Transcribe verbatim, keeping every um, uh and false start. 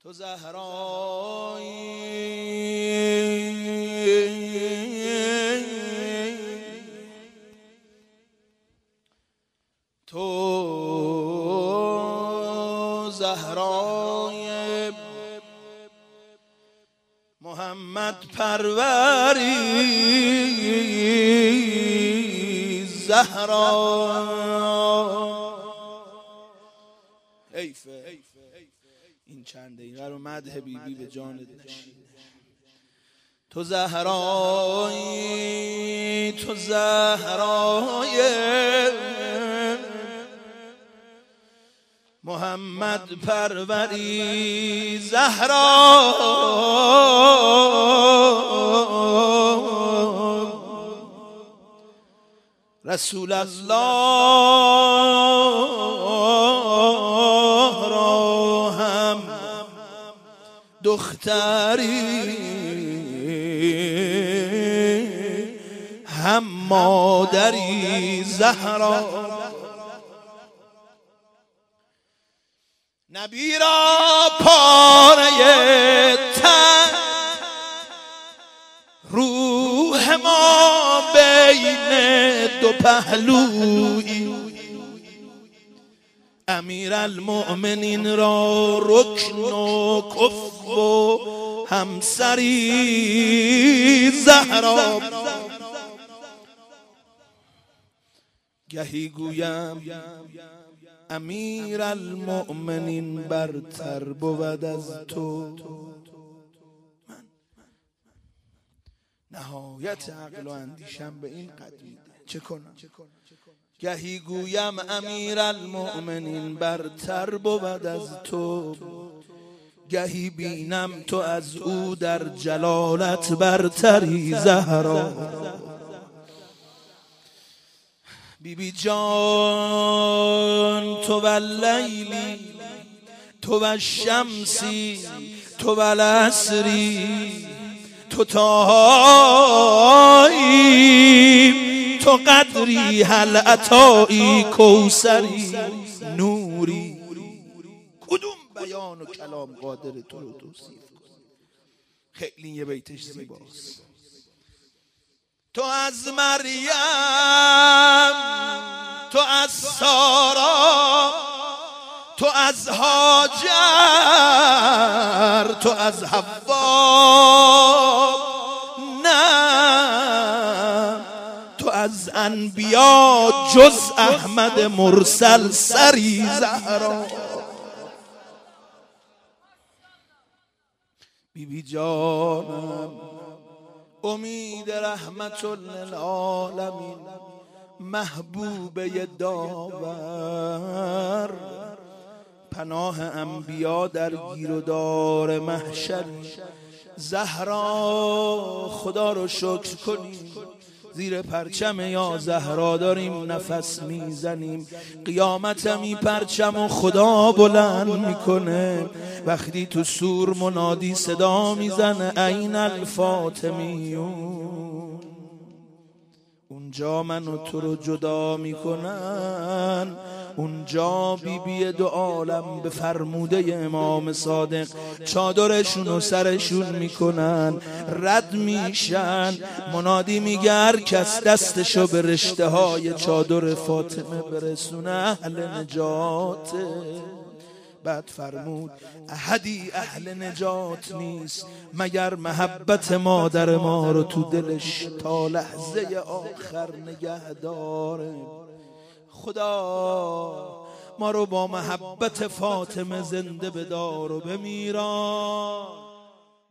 تو زهرایی تو زهرای محمد پروری زهرا حیفه این چند دقیقه رو مدح بیبی به جانت نشینه. تو زهرایی تو زهرای محمد پروری زهرا رسول الله را هم دختری هم مادری زهرا نبی را پاره تن روح ما بین دو پهلویی امیر المؤمنین را رکن و کف و همسری زهرا گهی گویم امیر المؤمنین برتر بود از تو. من نهایت عقل و اندیشم به این قدریه چه کنم؟ گهی گویم امیر المؤمنین برتر بود از تو، گهی بینم تو از او در جلالت برتری زهرا. بی بی جان تو واللیلی تو والشمسی تو والعصری تو تاهایی تو قدری هل عطایی کوثری نوری. کدوم بیان و کلام قادر تو رو توصیف کنه؟ خیلی یه بیتش زیباست. تو از مریم تو از سارا تو از هاجر تو از حوا نه تو از انبیا جز احمد مرسل سری زهرا. بی بی جانم امید رحمت للعالمین محبوبه داور پناه انبیا در گیر و دار محشر زهرا. خدا رو شکر کنیم زیر پرچم یا زهرا داریم نفس میزنیم. قیامت می پرچم و خدا بلند میکنه وقتی تو سور منادی صدا میزنه این الفاطمیون. اونجا من و تو رو جدا میکنن، اونجا بی بی دو عالم به فرموده امام صادق چادرشون و سرشون میکنن رد میشن. منادی میگه هر کس دستشو به رشته های چادر فاطمه برسونه اهل نجاته. بعد فرمود احدی اهل نجات نیست مگر محبت مادر ما رو تو دلش تا لحظه آخر نگه داره. خدا ما رو با محبت فاطمه زنده بدار و بمیران.